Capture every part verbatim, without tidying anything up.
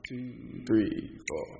two, three, four.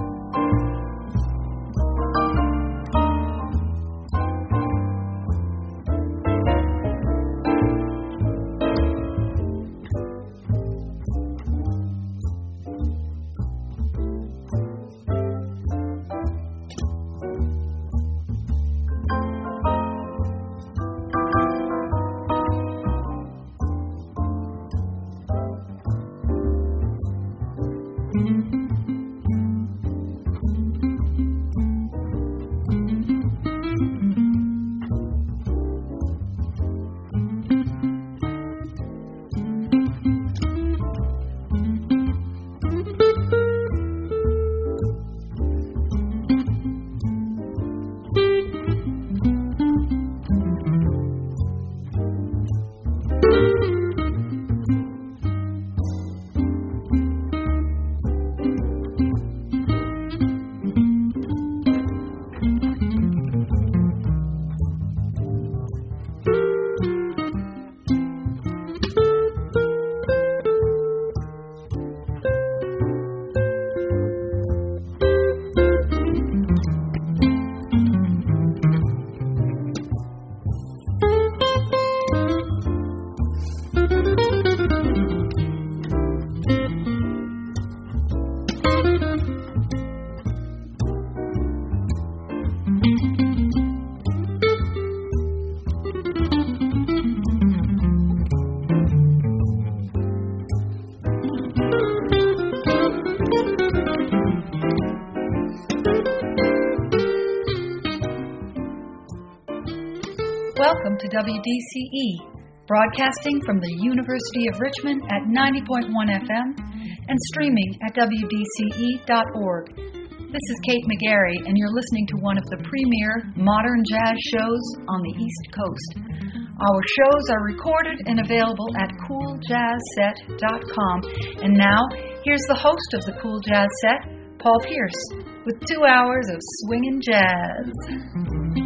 Welcome to W D C E, broadcasting from the University of Richmond at ninety point one F M and streaming at W D C E dot org. This is Kate McGarry, and you're listening to one of the premier modern jazz shows on the East Coast. Our shows are recorded and available at cool jazz set dot com. And now, here's the host of the Cool Jazz Set, Paul Pierce, with two hours of swinging jazz.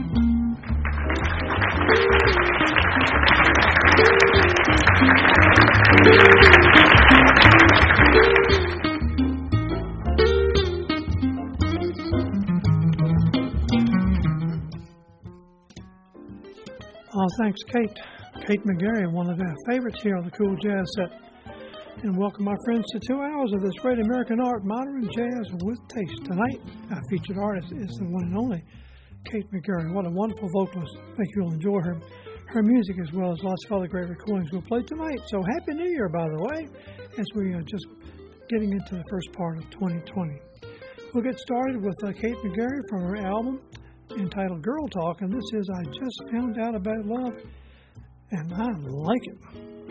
Oh, thanks, Kate. Kate McGarry, one of our favorites here on the Cool Jazz Set. And welcome, my friends, to two hours of this great American art, modern jazz with taste. Tonight, our featured artist is the one and only Kate McGarry. What a wonderful vocalist. I think you'll enjoy her, her music as well as lots of other great recordings we'll play tonight. So Happy New Year, by the way, as we are just getting into the first part of twenty twenty. We'll get started with uh, Kate McGarry from her album entitled Girl Talk, and this is I Just Found Out About Love, and I like it.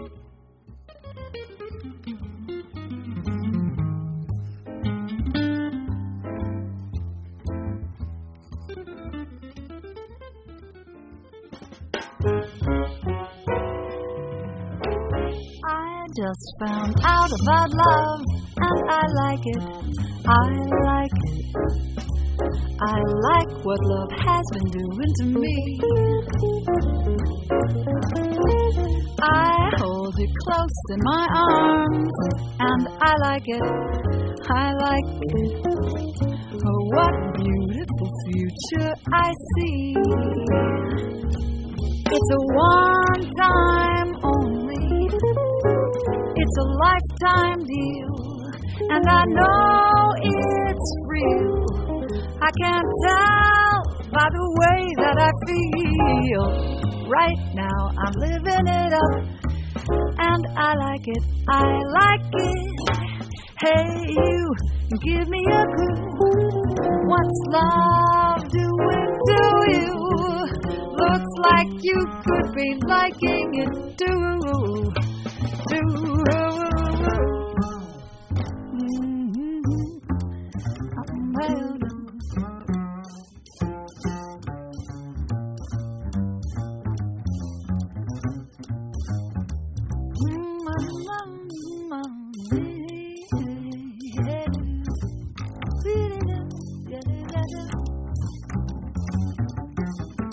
I just found out about love, and I like it, I like it. I like what love has been doing to me. I hold it close in my arms, and I like it, I like it. Oh, what a beautiful future I see. It's a one time only, it's a lifetime deal, and I know it's real. I can't tell by the way that I feel. Right now I'm living it up, and I like it, I like it. Hey, you, give me a clue. What's love doing to you? Looks like you could be liking it too, too.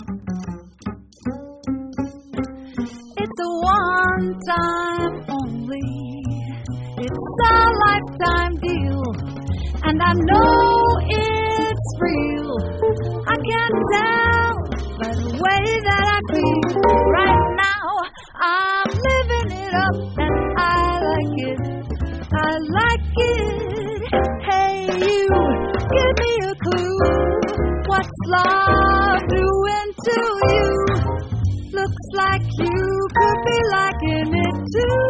It's a one time only, lifetime deal, and I know it's real. I can't tell by the way that I feel right now. I'm living it up, and I like it. I like it. Hey, you, give me a clue. What's love doing to you? Looks like you could be liking it too.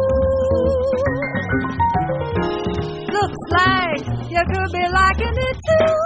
Looks like you could be liking it too.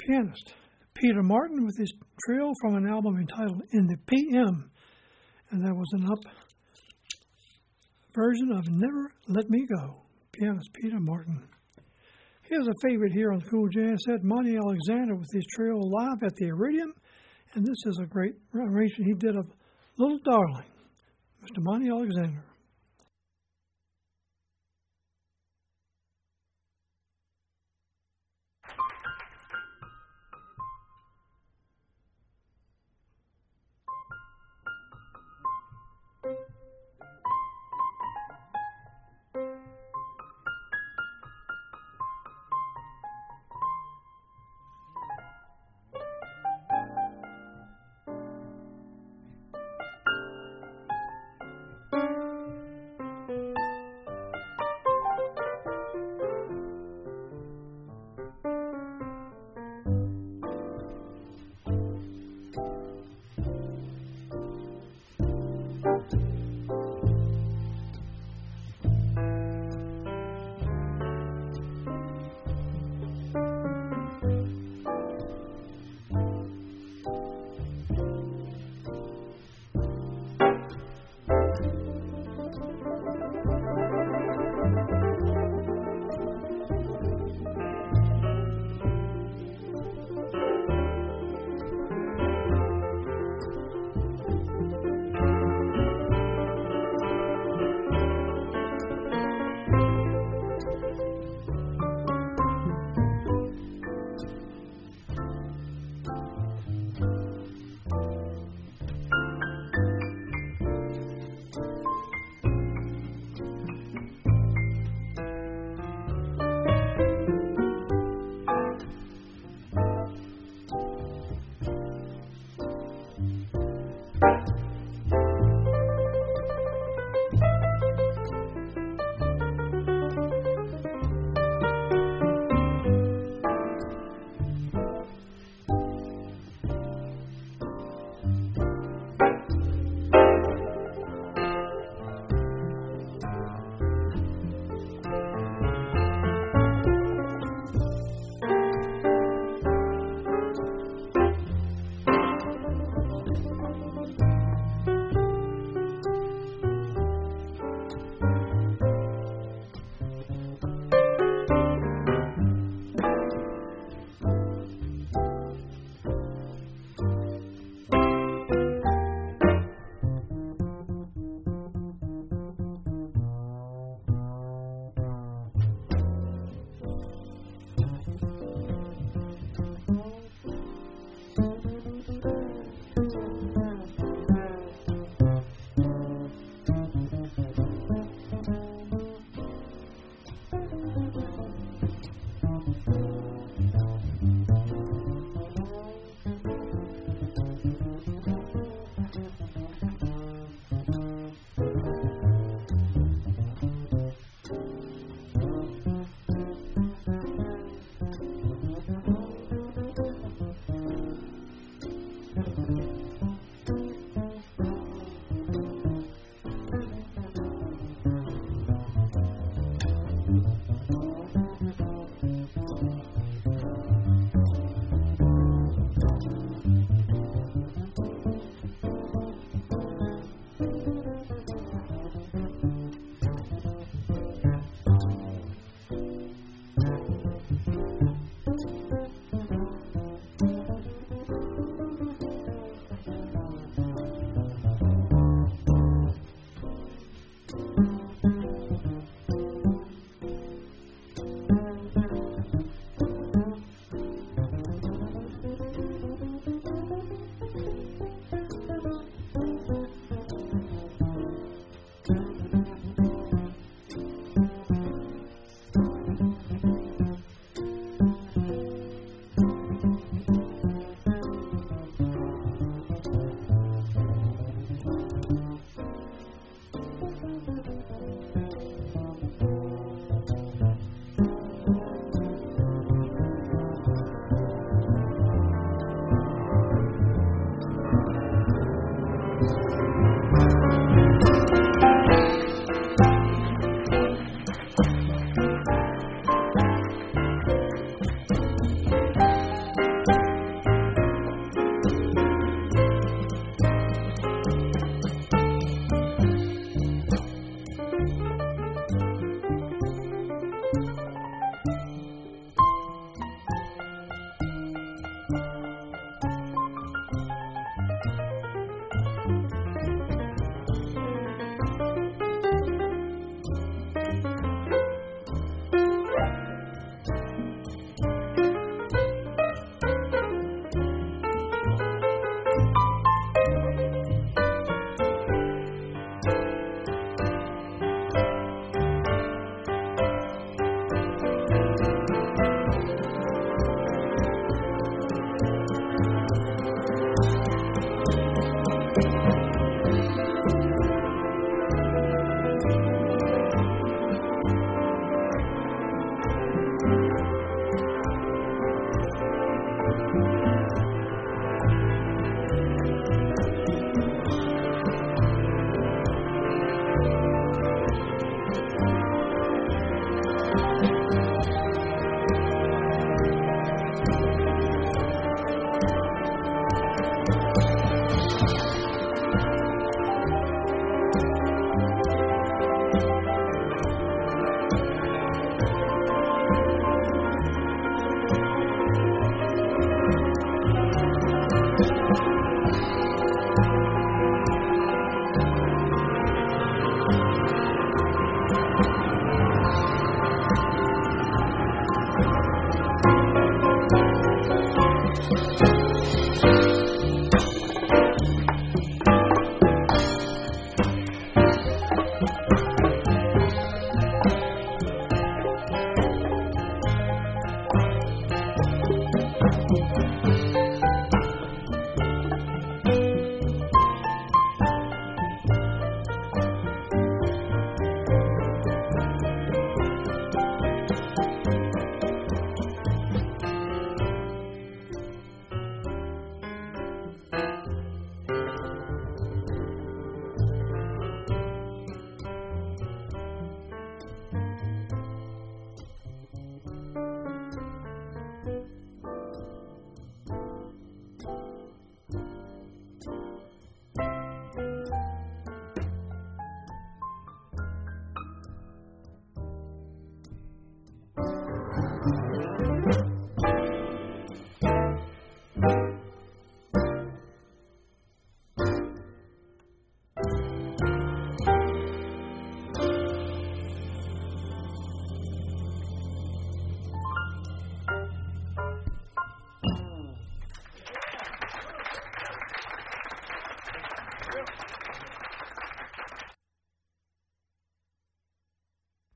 pianist. Peter Martin with his trio from an album entitled In the P M, and that was an up version of Never Let Me Go, pianist Peter Martin. Here's a favorite here on the Cool Jazz Set, Monty Alexander with his trio live at the Iridium, and this is a great arrangement he did of Little Darling, Mister Monty Alexander.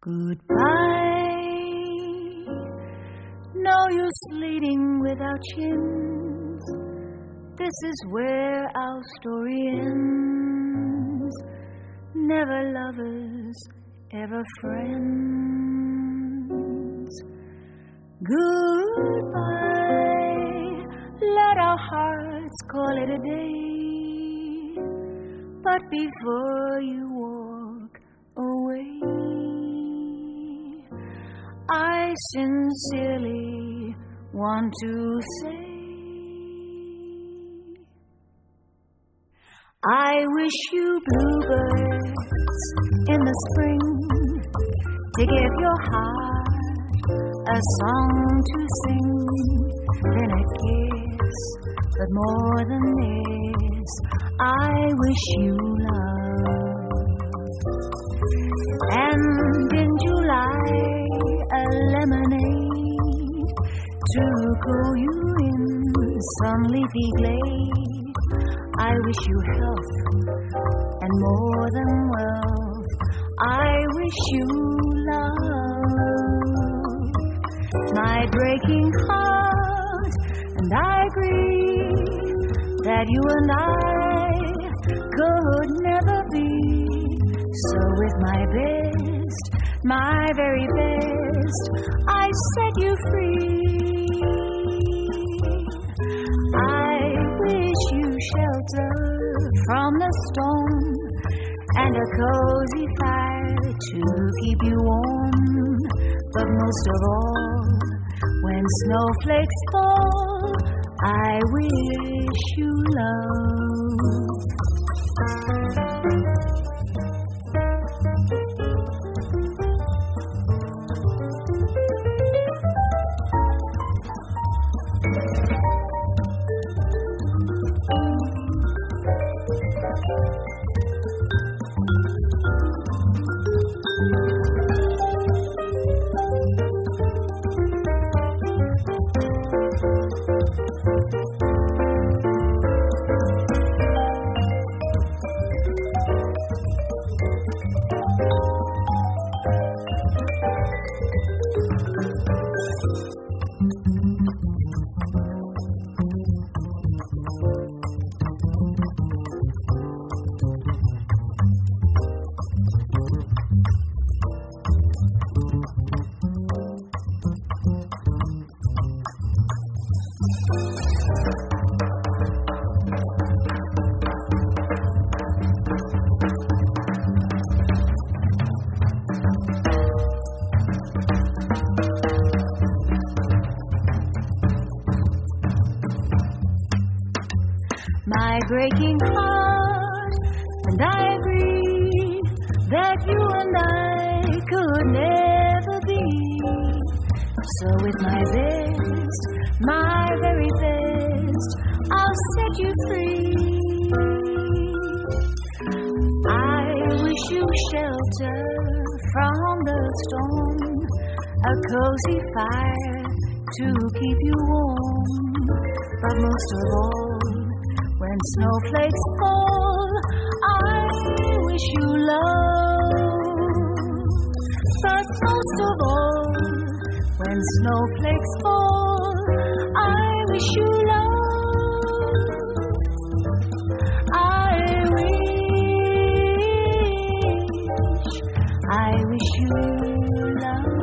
Goodbye. No use leading without chins. This is where our story ends. Never lovers, ever friends. Goodbye. Let our hearts call it a day. But before you walk away, I sincerely want to say, I wish you bluebirds in the spring to give your heart a song to sing, then a kiss, but more than this, I wish you love. And in July, a lemonade to cool you in some leafy glade. I wish you health and more than wealth. I wish you love. My breaking heart, and I agree that you and I could never be. So with my best, my very best, I set you free. I wish you shelter from the storm and a cozy fire to keep you warm. But most of all, when snowflakes fall, I wish you love. My breaking heart, and I agree that you and I could never be. So with my best, my very best, I'll set you free. I wish you shelter from the storm, a cozy fire to keep you warm. But most of all, when snowflakes fall, I wish you love. But most of all, when snowflakes fall, I wish you love. I wish, I wish you love.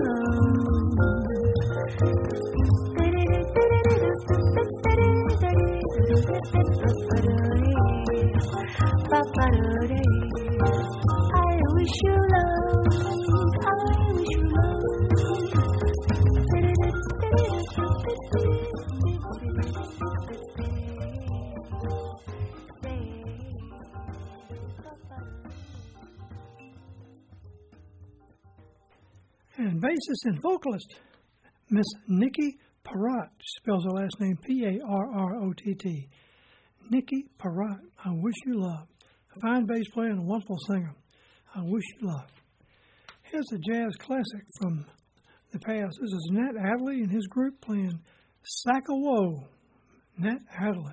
I wish you love, I wish you love. And bassist and vocalist, Miss Nikki Parrott, spells her last name P A R R O T T. Nikki Parrott, I wish you love. A fine bass player and a wonderful singer. I wish you love. Here's a jazz classic from the past. This is Nat Adderley and his group playing Sack o' Woe. Nat Adderley.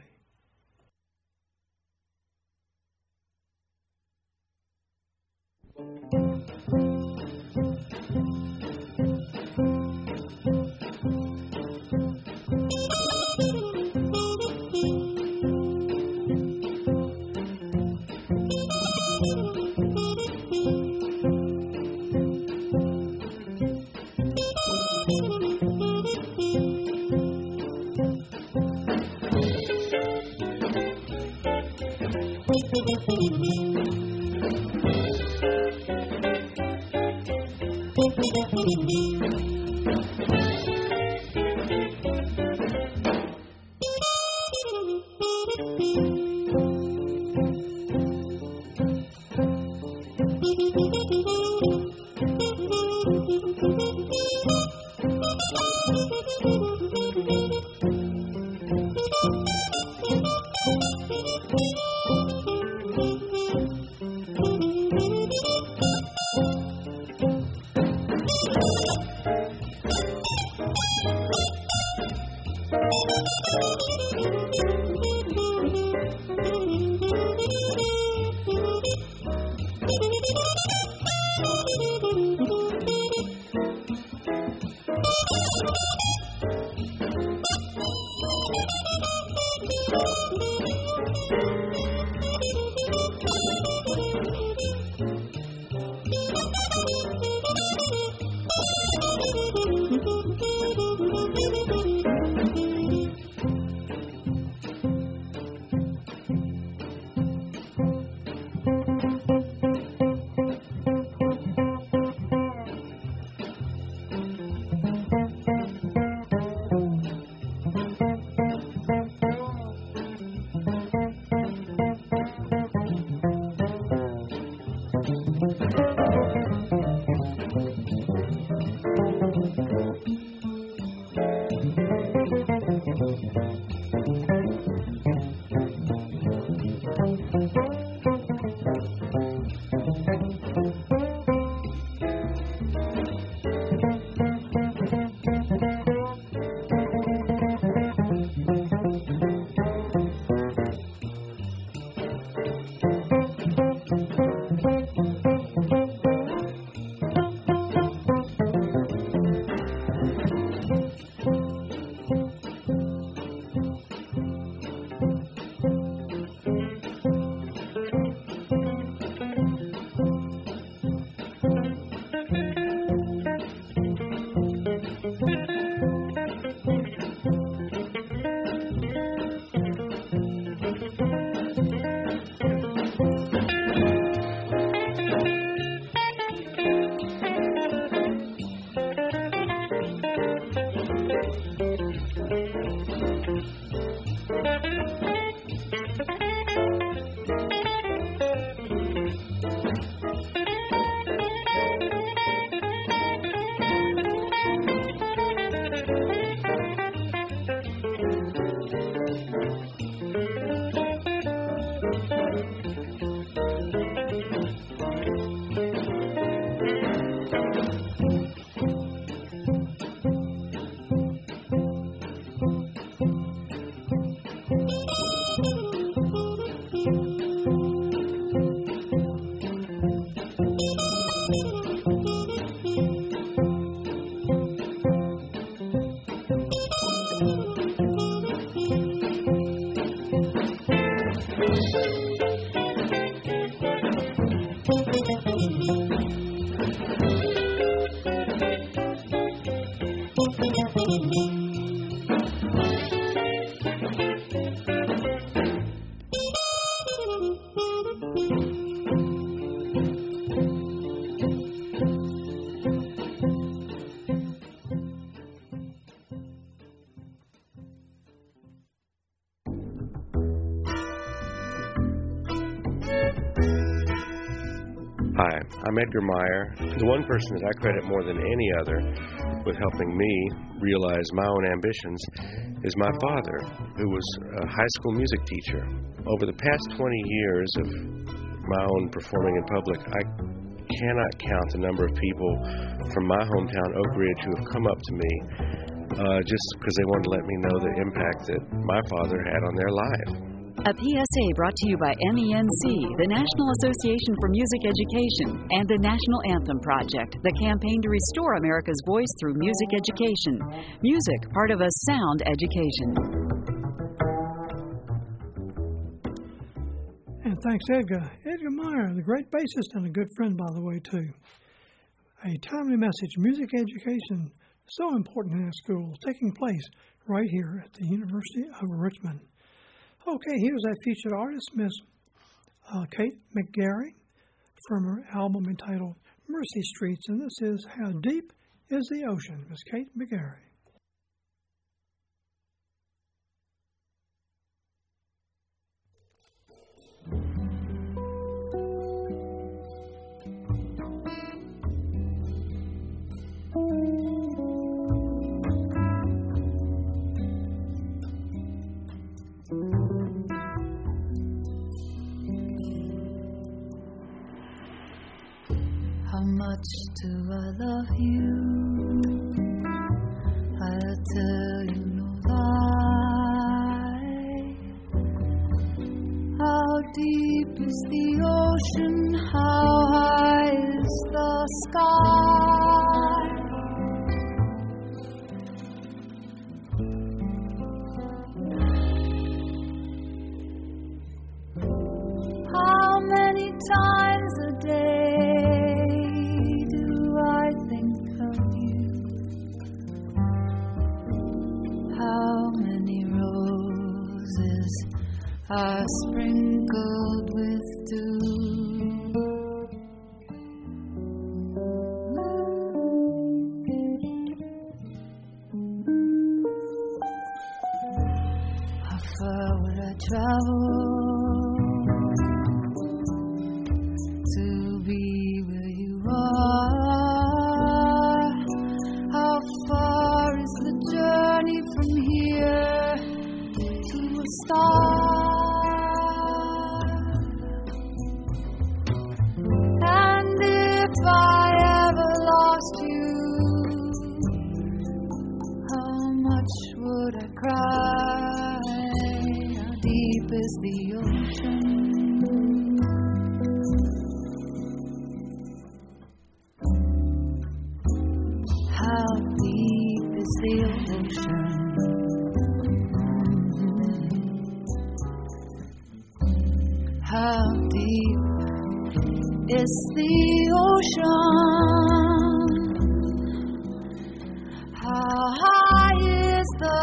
Hi, I'm Edgar Meyer. The one person that I credit more than any other with helping me realize my own ambitions is my father, who was a high school music teacher. Over the past twenty years of my own performing in public, I cannot count the number of people from my hometown, Oak Ridge, who have come up to me uh, just because they wanted to let me know the impact that my father had on their life. A P S A brought to you by M E N C, the National Association for Music Education, and the National Anthem Project, the campaign to restore America's voice through music education. Music, part of a sound education. And thanks, Edgar. Edgar Meyer, the great bassist and a good friend, by the way, too. A timely message, music education, so important in our schools, taking place right here at the University of Richmond. Okay, here's our featured artist, Miss uh, Kate McGarry from her album entitled Mercy Streets, and this is How Deep is the Ocean, Miss Kate McGarry. How much do I love you? I'll tell you no lie. How deep is the ocean? How high is the sky? How many times a day do I think of you? How many roses are sprinkled with dew? How far would I travel to be where you are? How far is the journey from here to a star? And if I ever lost you, how much would I cry? How deep is the ocean? How deep is the ocean? How deep is the ocean? How high is the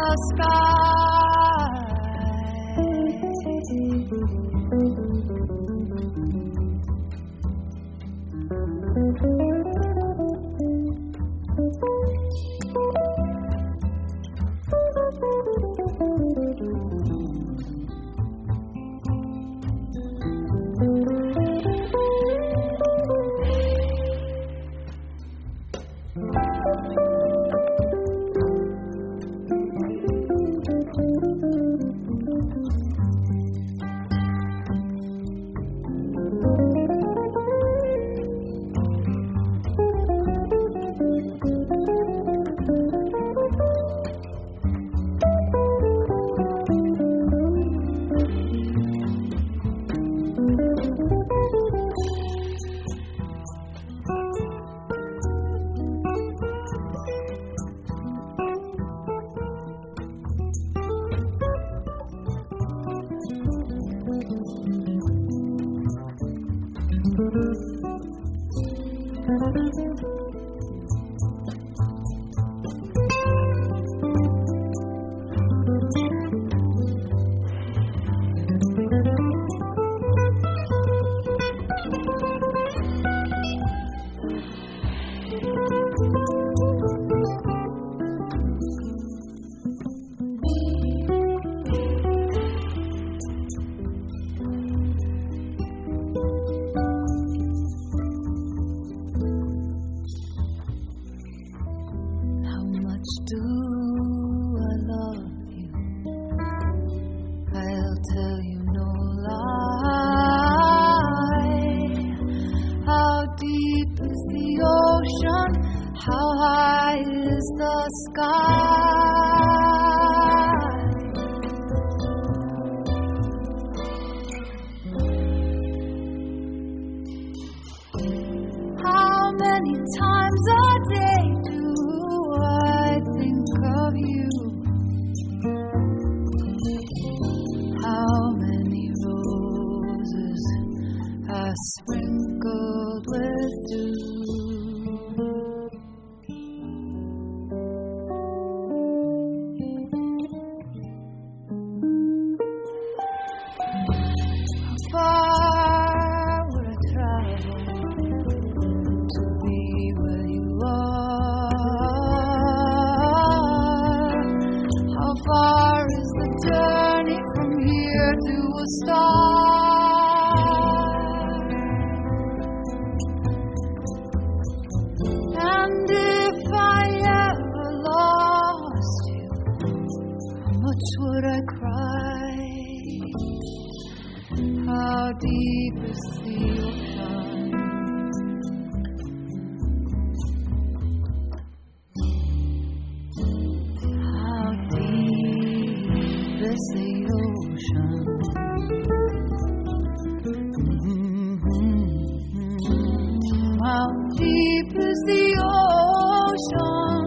sprinkled with dew. How far would I travel is the ocean? Mm-hmm. How deep is the ocean?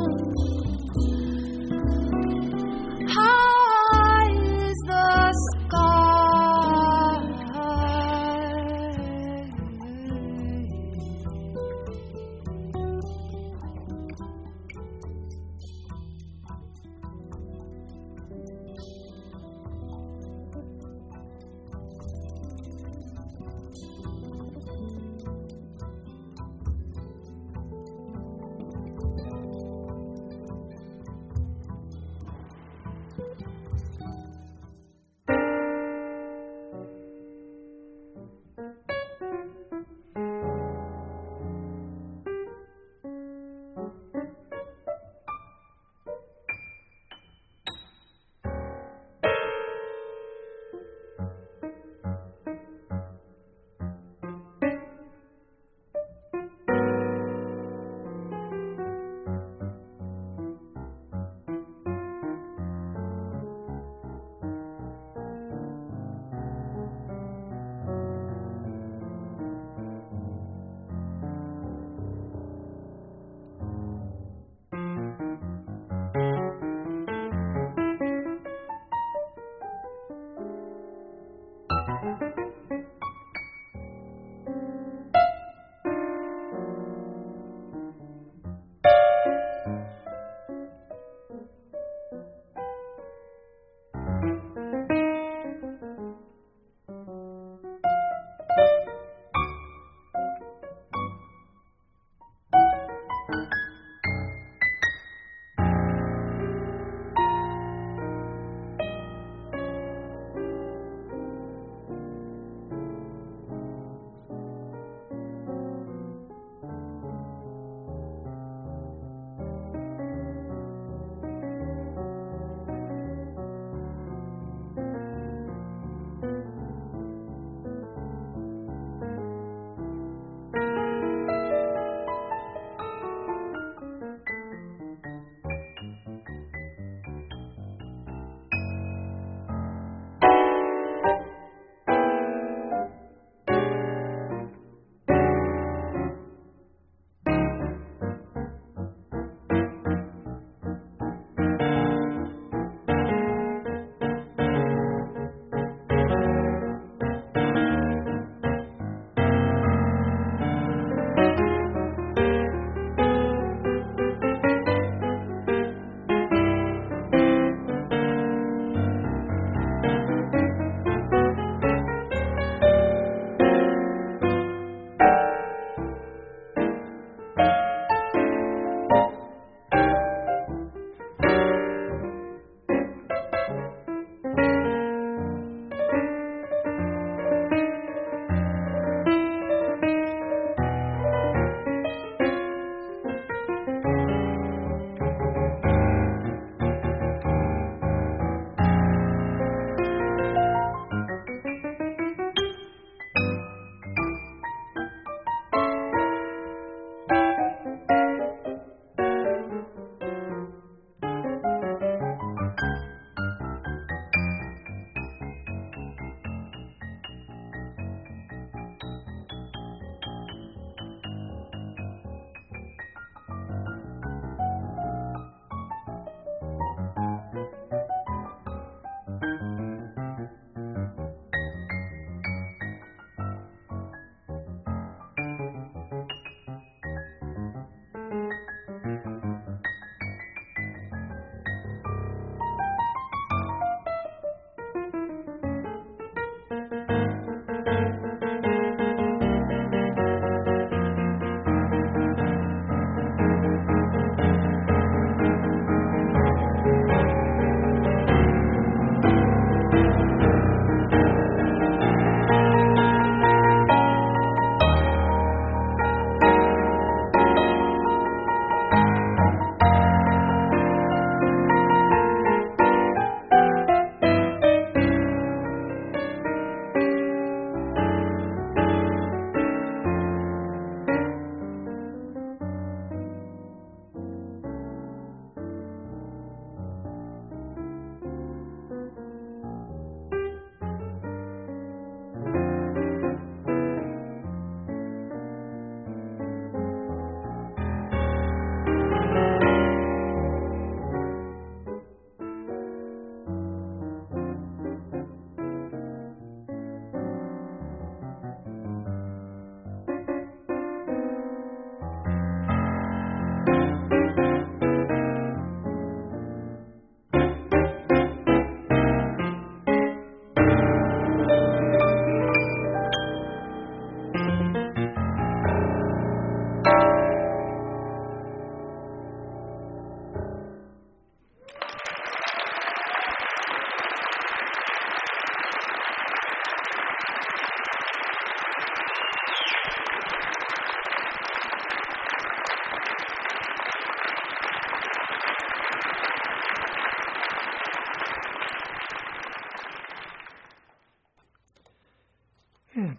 High is the sky.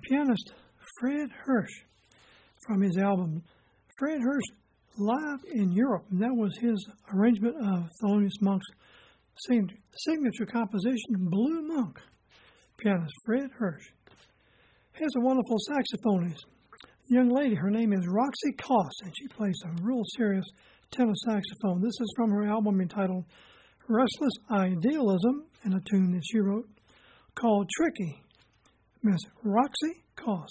pianist Fred Hersch from his album Fred Hersch Live in Europe. And that was his arrangement of Thelonious Monk's signature composition, Blue Monk. Pianist Fred Hersch. Here's a wonderful saxophonist. Young lady, her name is Roxy Koss, and she plays a real serious tenor saxophone. This is from her album entitled Restless Idealism, and a tune that she wrote called Tricky. Miss Roxy Koss.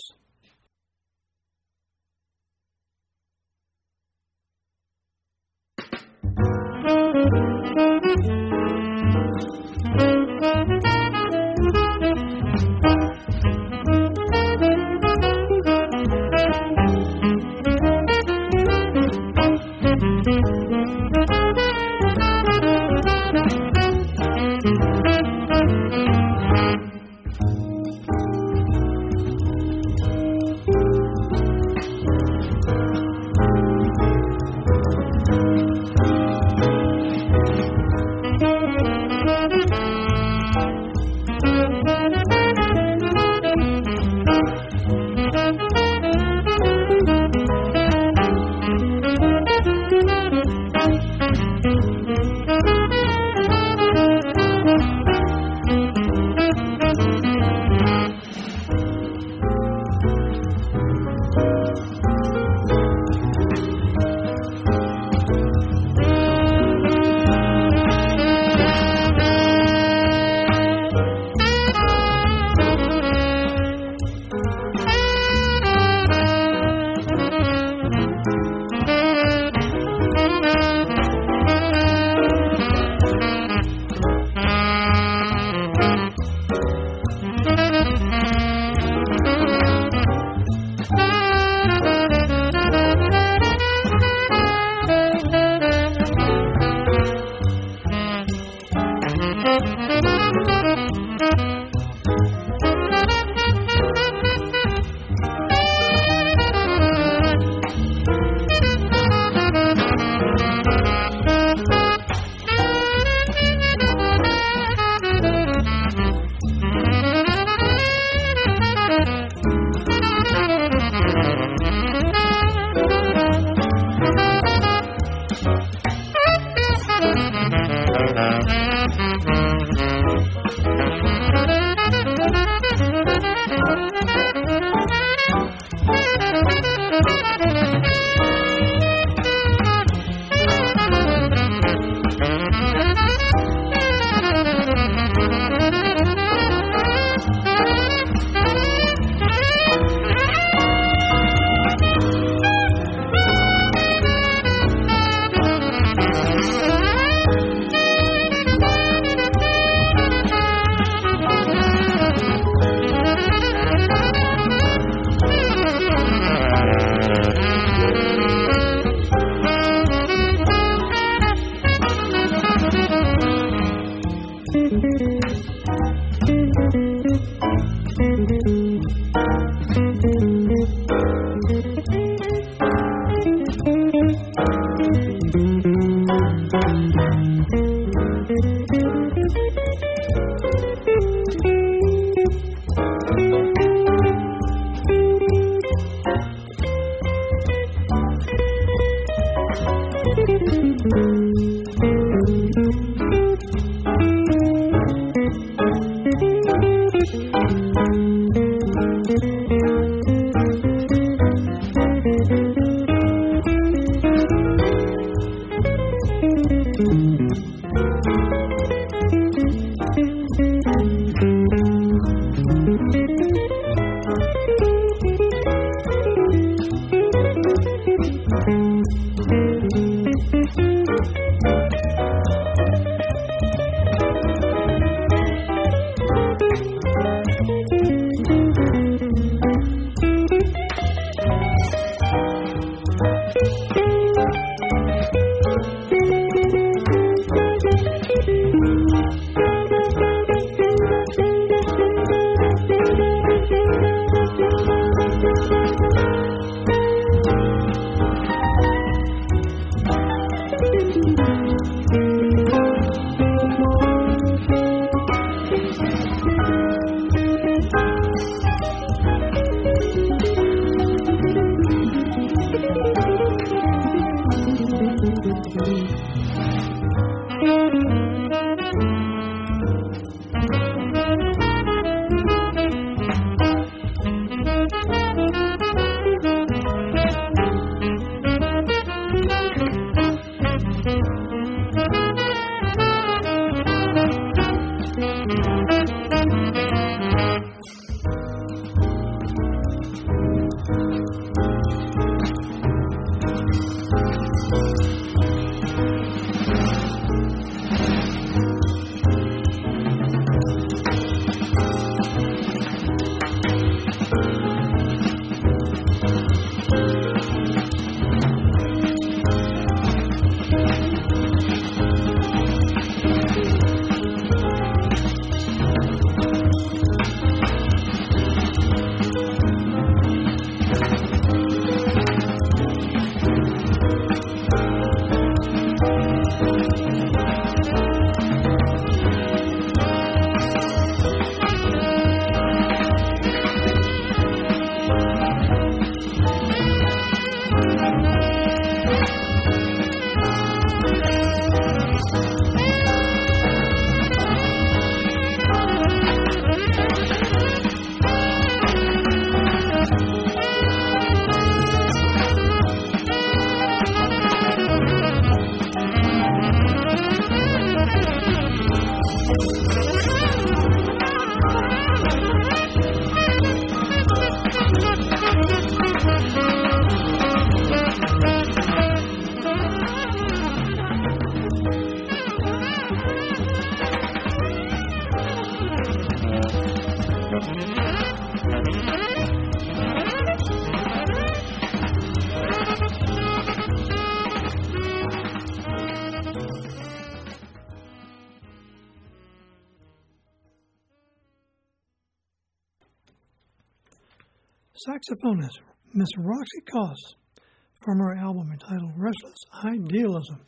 Saxophonist Miss Roxy Coss from her album entitled Restless Idealism,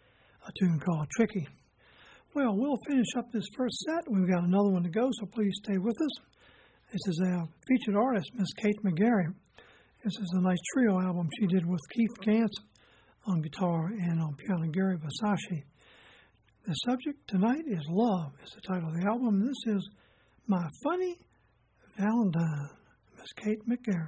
a tune called Tricky. Well, we'll finish up this first set. We've got another one to go, so please stay with us. This is our featured artist, Miss Kate McGarry. This is a nice trio album she did with Keith Gantz on guitar and on piano, Gary Versace. The subject tonight is Love, is the title of the album. This is My Funny Valentine, Miss Kate McGarry.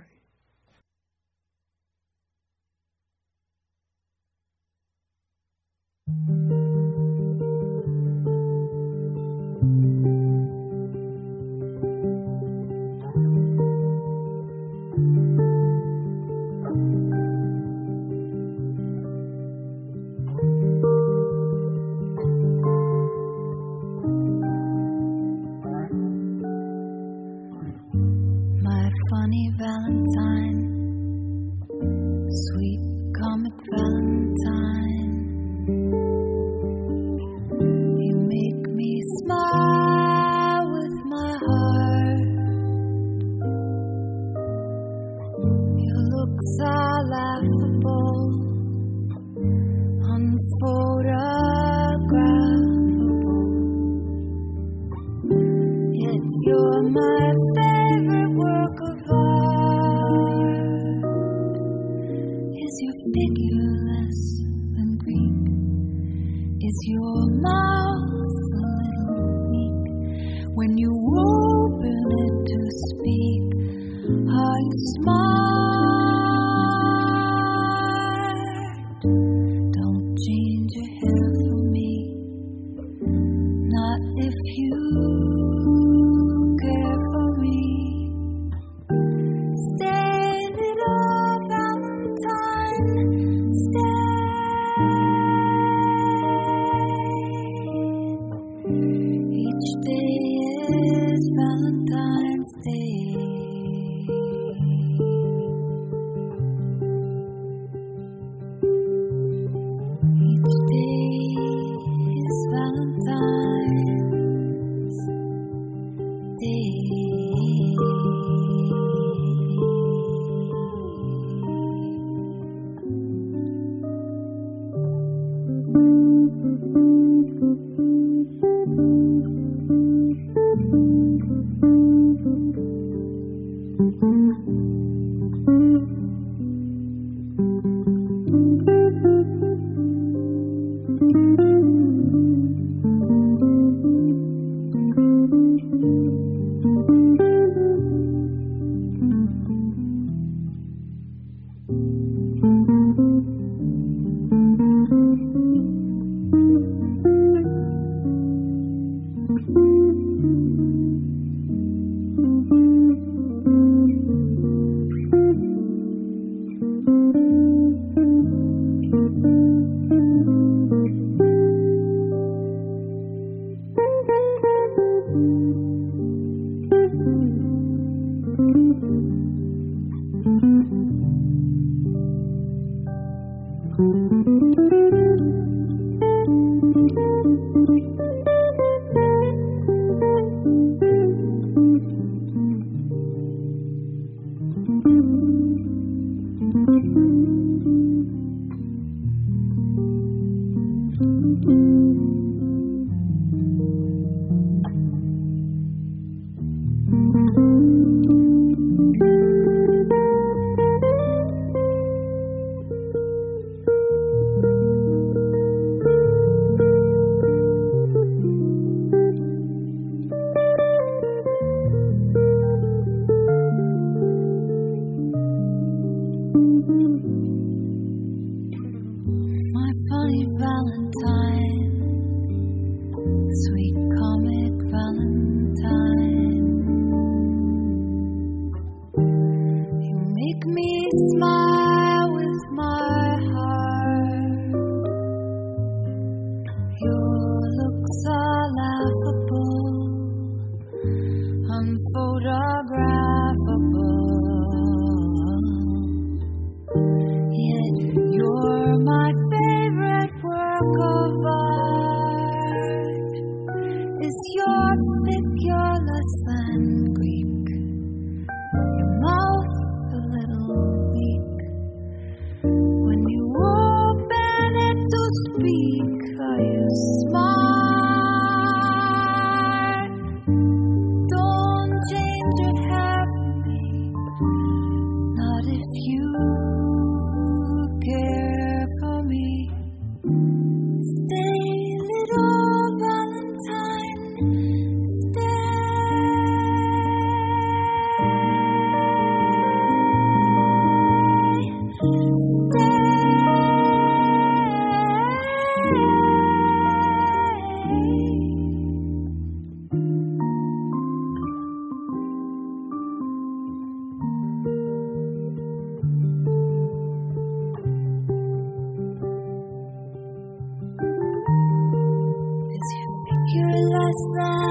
Mm-hmm. You're less than